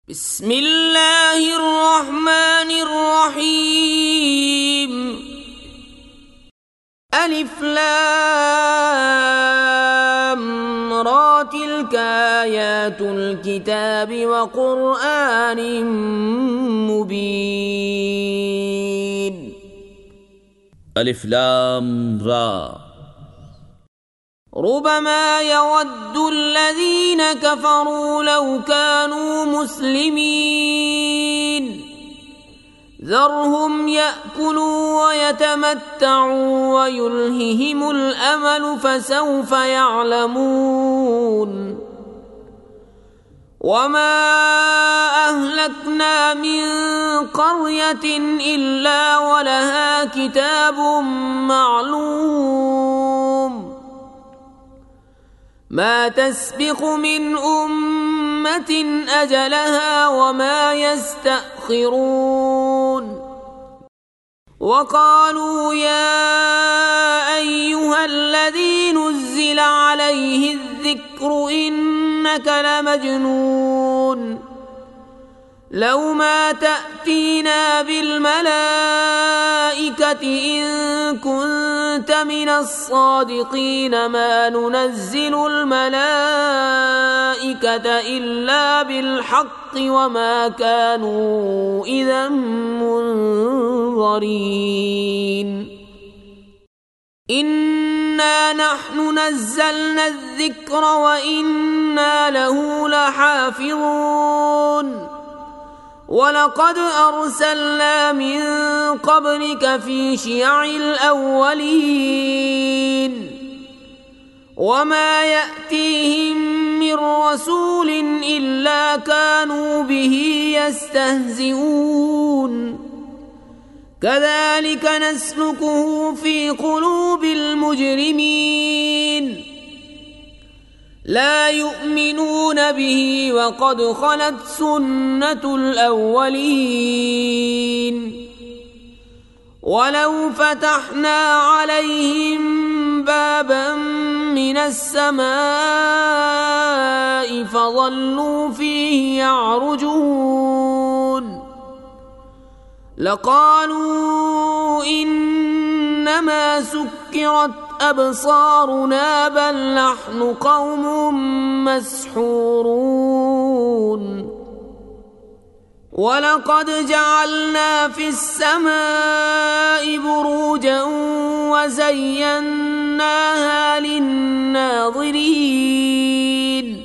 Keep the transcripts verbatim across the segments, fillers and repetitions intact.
بسم الله الرحمن الرحيم. ألف لام را تلك آيات الكتاب وقرآن مبين. ألف لام را ربما يود الذين كفروا لو كانوا مسلمين ذرهم يأكلوا ويتمتعوا ويلههم الأمل فسوف يعلمون. وما أهلكنا من قرية إلا ولها كتاب معلوم ما تسبق من أمة أجلها وما يستأخرون. وقالوا يا أيها الذي نزل عليه الذكر إنك لمجنون لو ما تأتينا بالملائكة إن كنت من الصادقين ما ننزل الملائكة إلا بالحق وما كانوا إذا منظرين. إنا نحن نزلنا الذكر وإنا له لحافظون. ولقد أرسلنا من قبلك في شيع الأولين وما يأتيهم من رسول إلا كانوا به يستهزئون. كذلك نسلكه في قلوب المجرمين لا يؤمنون به وقد خلت سنة الأولين. ولو فتحنا عليهم بابا من السماء فظلوا فيه يعرجون لقالوا إنما سكرت أبصارنا بل نحن قوم مسحورون. ولقد جعلنا في السماء بروجا وزيناها للناظرين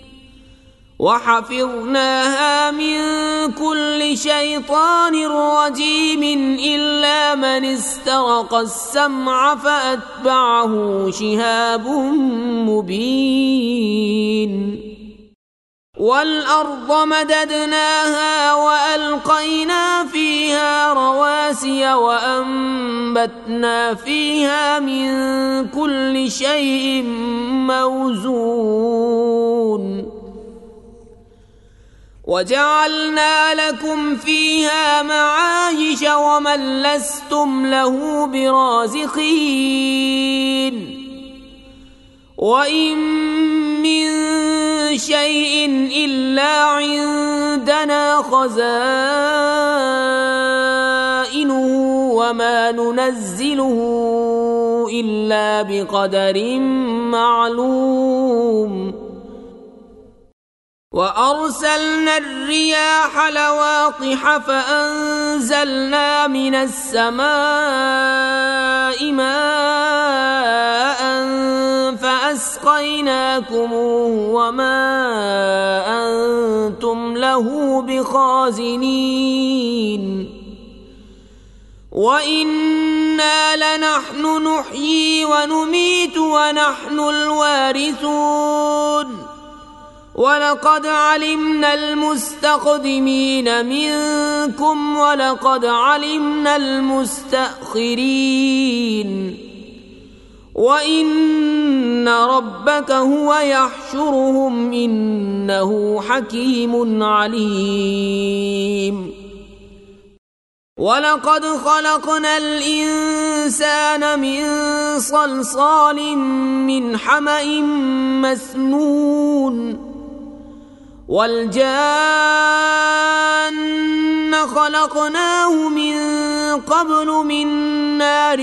وحفظناها من كل شيطان رجيم إلا من استرق السمع فأتبعه شهاب مبين. والأرض مددناها وألقينا فيها رواسي وأنبتنا فيها من كل شيء موزون وجعلنا لكم فيها معايش ومن لستم له برازقين. وإن من شيء إلا عندنا خزائنه وما ننزله إلا بقدر معلوم. وأرسلنا الرياح لواقح فأنزلنا من السماء ماء فأسقيناكموه وما أنتم له بخازنين. وإنا لنحن نحيي ونميت ونحن الوارثون. ولقد علمنا المستقدمين منكم ولقد علمنا المستأخرين. وإن ربك هو يحشرهم إنه حكيم عليم. ولقد خلقنا الإنسان من صلصال من حمأ مسنون والجان خلقناه من قبل من نار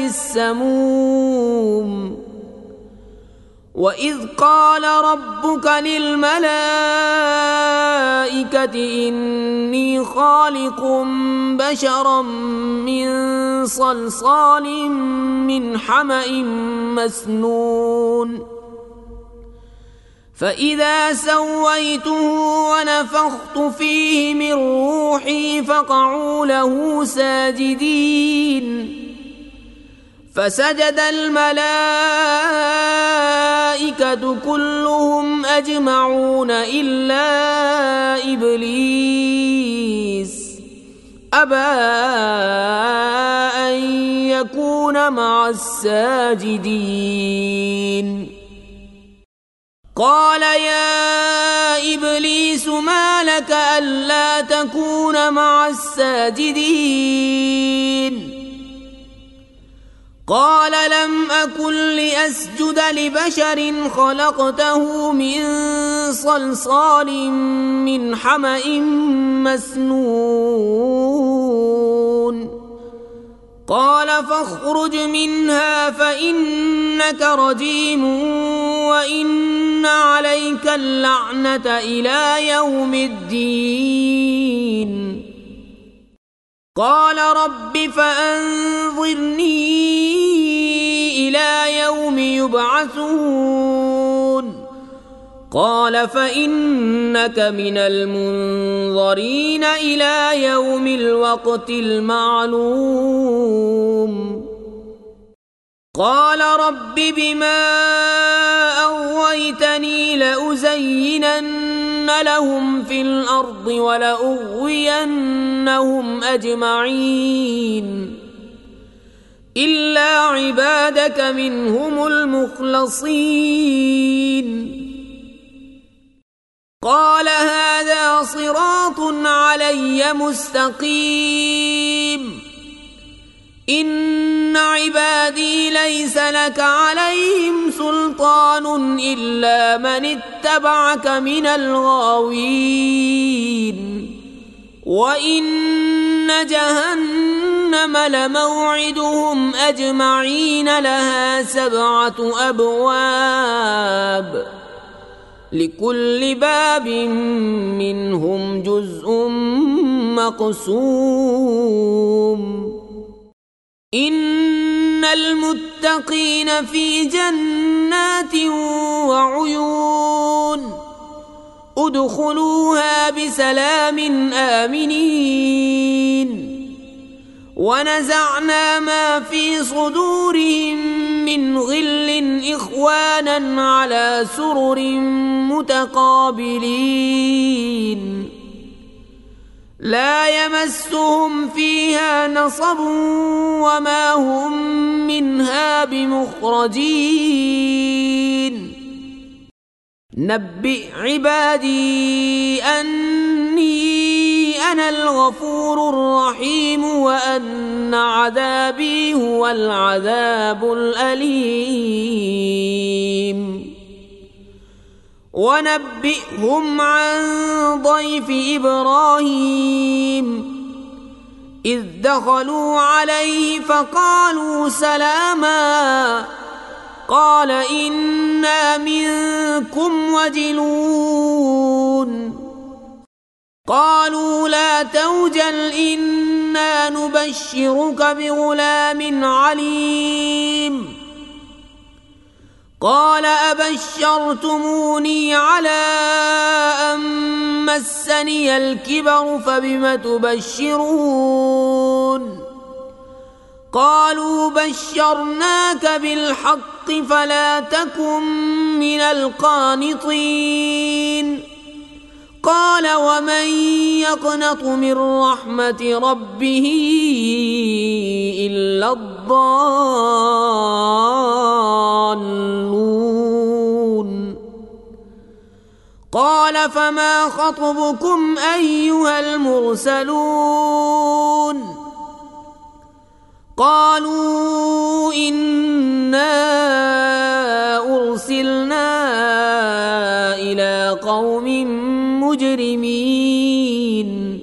السموم وإذ قال ربك للملائكة إني خالق بشرا من صلصال من حمأ مسنون فإذا سويته ونفخت فيه من روحي فقعوا له ساجدين فسجد الملائكة كلهم أجمعون إلا إبليس أبى أن يكون مع الساجدين قال يا إبليس ما لك ألا تكون مع الساجدين قال لم أكن لأسجد لبشر خلقته من صلصال من حمأ مسنون قال فاخرج منها فإنك رجيم وإن عليك اللعنة إلى يوم الدين قال رب فأنظرني إلى يوم يبعثون قال فإنك من المنظرين إلى يوم الوقت المعلوم قال رب بما أغويتني لأزينن لهم في الأرض ولأغوينهم أجمعين إلا عبادك منهم المخلصين قال هذا صراط علي مستقيم إن عبادي ليس لك عليهم سلطان إلا من اتبعك من الغاوين وإن جهنم لموعدهم أجمعين لها سبعة أبواب لكل باب منهم جزء مقسوم إن المتقين في جنات وعيون ادخلوها بسلام آمنين ونزعنا ما في صدورهم من غل إخوانا على سرر متقابلين لا يمسهم فيها نصب وما هم منها بمخرجين نبئ عبادي أني أنا الغفور الرحيم وأن عذابي هو العذاب الأليم ونبئهم عن ضيف إبراهيم إذ دخلوا عليه فقالوا سلاما قال إنا منكم وجلون قالوا لا توجل إنا نبشرك بغلام عليم قال أبشرتموني على أن مسني الكبر فبم تبشرون قالوا بشرناك بالحق فلا تكن من القانطين قال ومن يقنط من رحمة ربه إلا الضالون قال فما خطبكم أيها المرسلون قالوا إنا أرسلنا إلى قوم المجرمين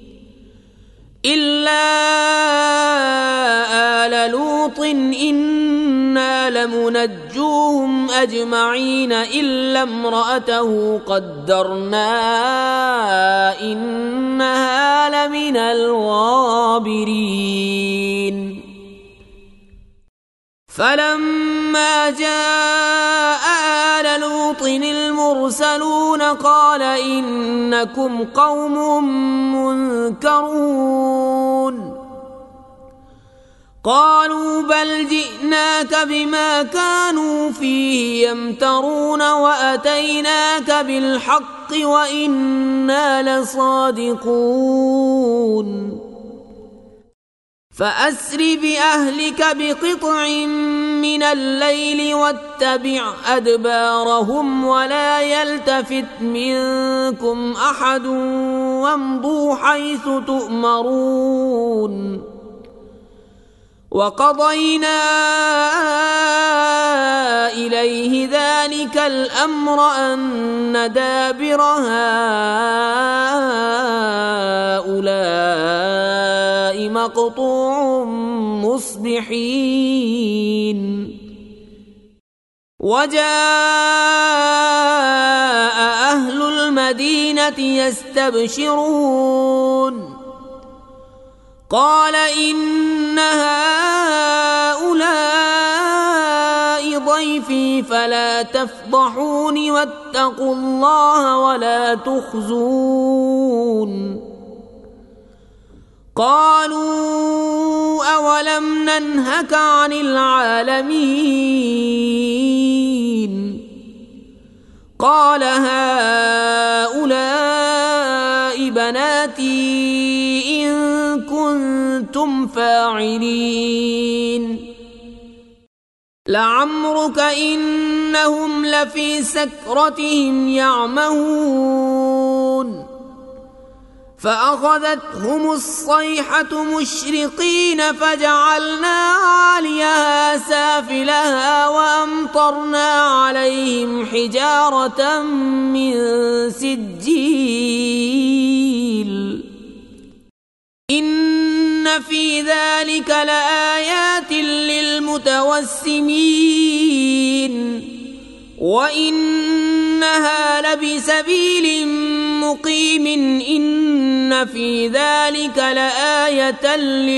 إلا آل لوط إنا لمنجوهم أجمعين إلا امرأته قدرنا إنها لمن الغابرين فلما جاء آل لوط المرسلون قال إنكم قوم منكرون قالوا بل جئناك بما كانوا فيه يمترون وأتيناك بالحق وإنا لصادقون فأسر بأهلك بقطع من الليل واتبع أدبارهم ولا يلتفت منكم أحد وامضوا حيث تؤمرون وقضينا إليه ذلك الأمر أن دابر هؤلاء مقطوع مصبحين وجاء أهل المدينة يستبشرون قال إن هؤلاء ضيفي فلا تفضحون واتقوا الله ولا تخزون قالوا أولم ننهك عن العالمين قال هؤلاء بناتي إن كنتم فاعلين لعمرك إنهم لفي سكرتهم يعمهون فأخذتهم الصيحة مشرقين فجعلنا عاليها سافلها وأمطرنا عليهم حجارة من سجيل إن في ذلك لآيات للمتوسمين وإنها لبسبيل مقيم إن في ذلك لآية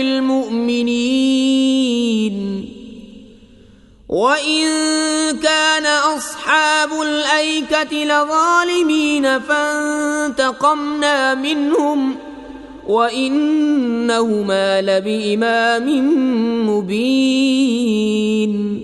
للمؤمنين وإن كان أصحاب الأيكة لظالمين فانتقمنا منهم وإنهما لبإمام مبين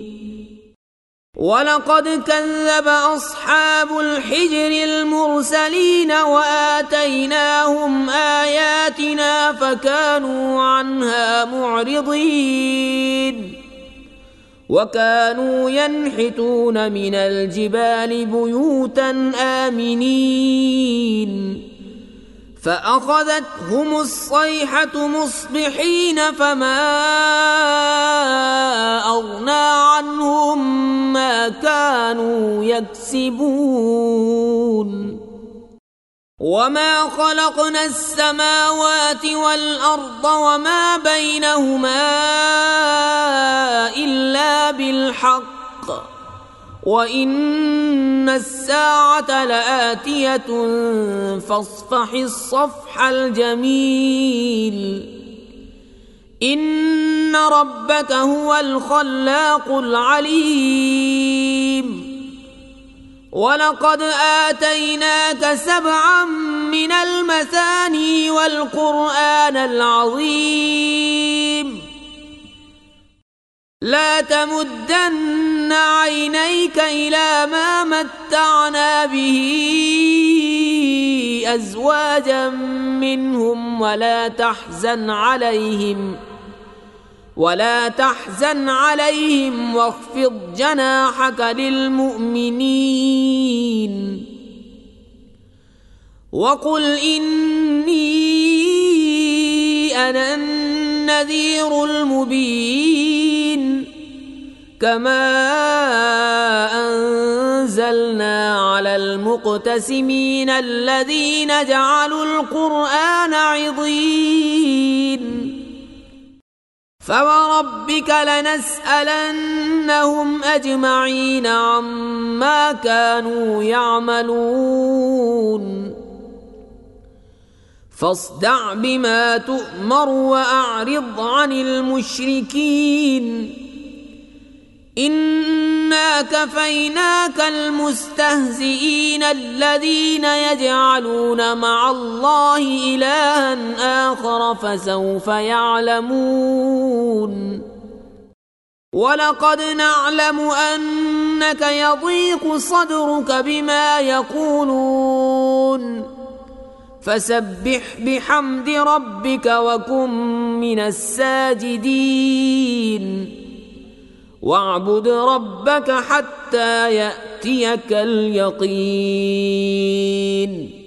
ولقد كذب أصحاب الحجر المرسلين وآتيناهم آياتنا فكانوا عنها معرضين وكانوا ينحتون من الجبال بيوتا آمنين فأخذتهم الصيحة مصبحين فما أغنى عنهم ما كانوا يكسبون وما خلقنا السماوات والأرض وما بينهما إلا بالحق وإن الساعة لآتية فاصفح الصفح الجميل إن ربك هو الخلاق العليم ولقد آتيناك سبعا من المثاني والقرآن العظيم لا تمدن عينيك إلى ما متعنا به أزواجا منهم ولا تحزن عليهم ولا تحزن عليهم واخفض جناحك للمؤمنين وقل إني أنا النذير المبين كما أنزلنا على المقتسمين الذين جعلوا القرآن عضين فوربك لنسألنهم أجمعين عما كانوا يعملون فاصدع بما تؤمر وأعرض عن المشركين إنا كفيناك المستهزئين الذين يجعلون مع الله إلها آخر فسوف يعلمون ولقد نعلم أنك يضيق صدرك بما يقولون فسبح بحمد ربك وكن من الساجدين واعبد ربك حتى يأتيك اليقين